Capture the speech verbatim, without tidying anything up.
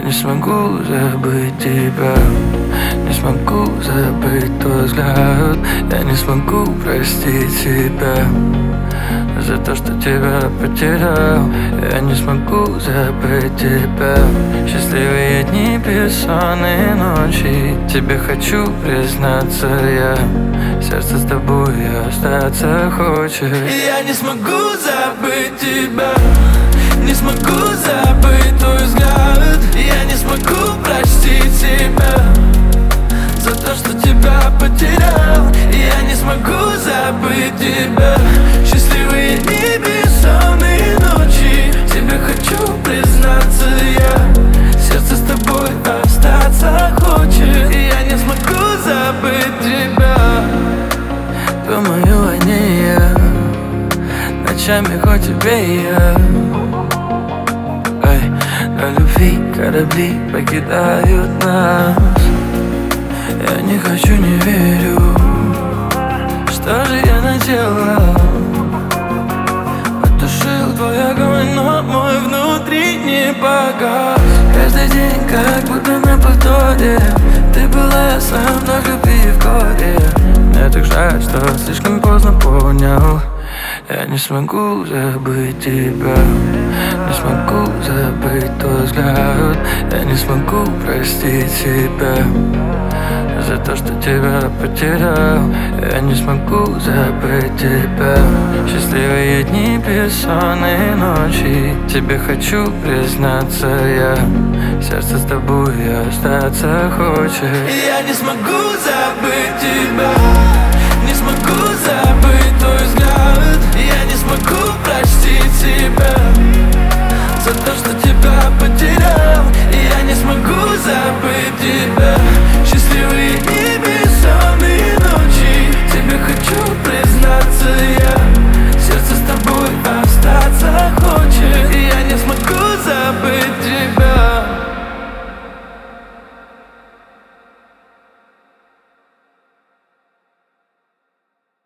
не смогу забыть тебя, не смогу забыть твой взгляд. Я не смогу простить себя за то, что тебя потерял. Я не смогу забыть тебя. Счастливые дни, бессонные ночи, тебе хочу признаться я. Сердце с тобой остаться хочет. Я не смогу забыть тебя, не смогу забыть твой взгляд. Я не смогу простить себя за то, что тебя потерял. Я не смогу забыть тебя. Счастливые дни, бессонные ночи, тебе хочу признаться я. Сердце с тобой остаться хочет. Я не смогу забыть тебя. Думаю о ней я, ночами хоть убей я. Ай, на любви корабли покидают нас. Я не хочу, не верю. Что же я наделал? Потушил твой огонь, но мой внутренний погас. Каждый день как будто на повторе. Ты была со мной в любви в горе. Мне так жаль, что слишком поздно понял. Я не смогу забыть тебя, не смогу забыть твой взгляд. Я не смогу простить себя за то, что тебя потерял. Я не смогу забыть тебя. Счастливые дни, бессонные ночи, тебе хочу признаться я. Сердце с тобой остаться хочет. Я не смогу забыть тебя.